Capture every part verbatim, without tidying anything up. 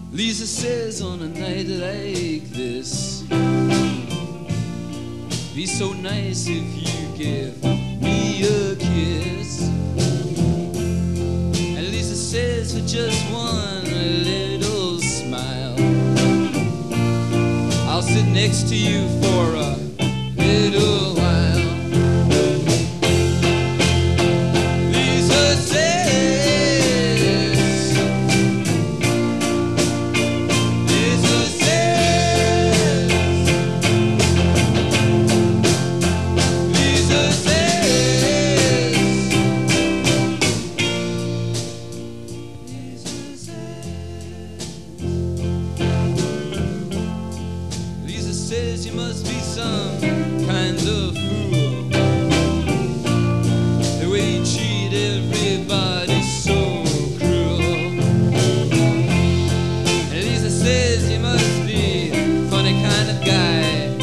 Lisa says on a night like this, be so nice if you give me a kiss. And Lisa says for just one little smile, I'll sit next to you for a little while. Lisa says, Lisa says, Lisa says, Lisa says you must be some kind of fool, the way you treat everybody so cruel. And Lisa says you must be a funny kind of guy,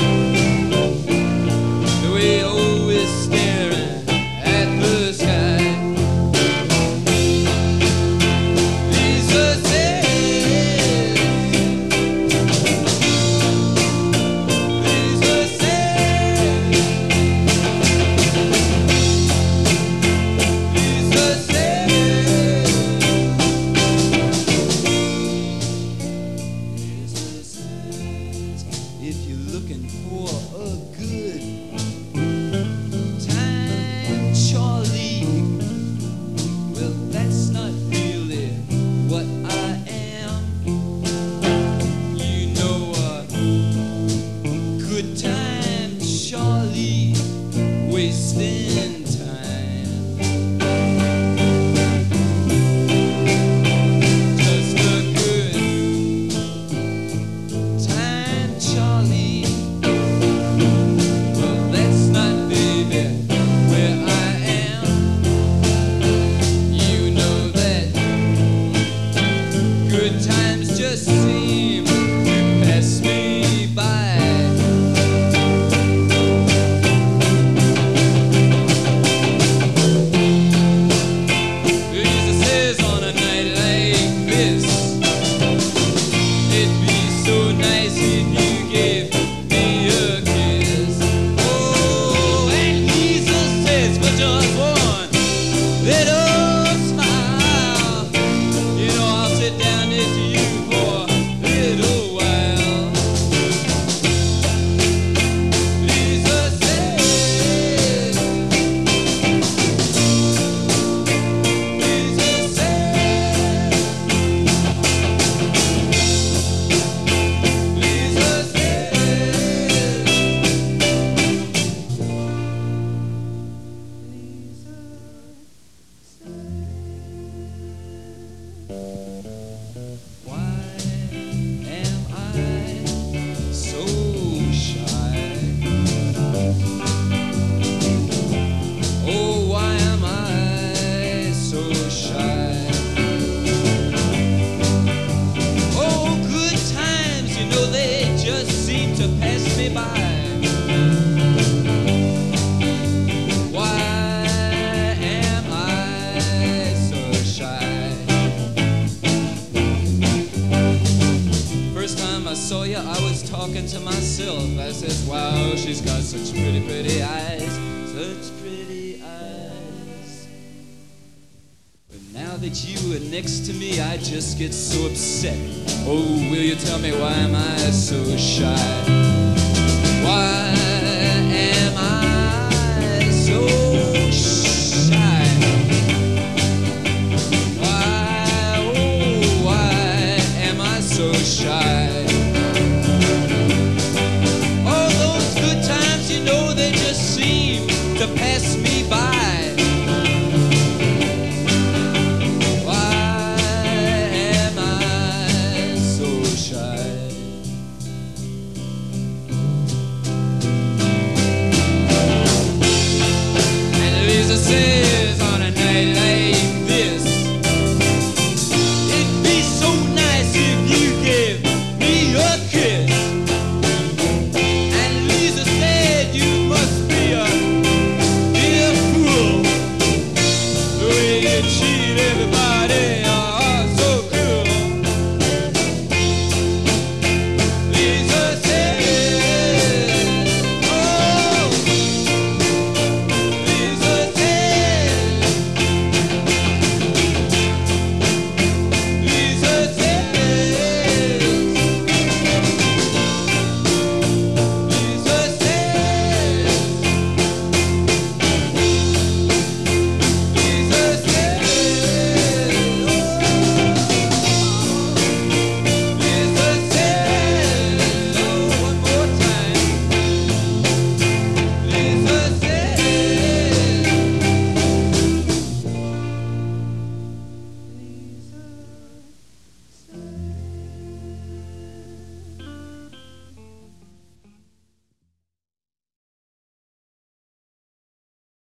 the way you're always staring at the sky. Lisa says, Lisa says, Lisa says, Lisa says, if you're looking for a good time, Charlie, well, that's not really what I am. You know, a good time, Charlie, wasting time. Just a good time, Charlie. Well, that's not, baby, where I am. You know that good times just seem to pass me by. Lisa says on a night like this, it'd be so nice if you gave me a kiss. Oh, and Lisa says for just one little smile, you know I'll sit down next to you for a little while. Lisa says, Lisa says, Lisa why am I so shy? Oh, why am I so shy? Oh, good times, you know, they just seem to pass me by. Why am I so shy? First time I saw you, I was talking to myself. I says, wow, she's got such pretty, pretty eyes, such pretty eyes. But now that you are next to me, I just get so upset. Oh, will you tell me why am I so shy? Why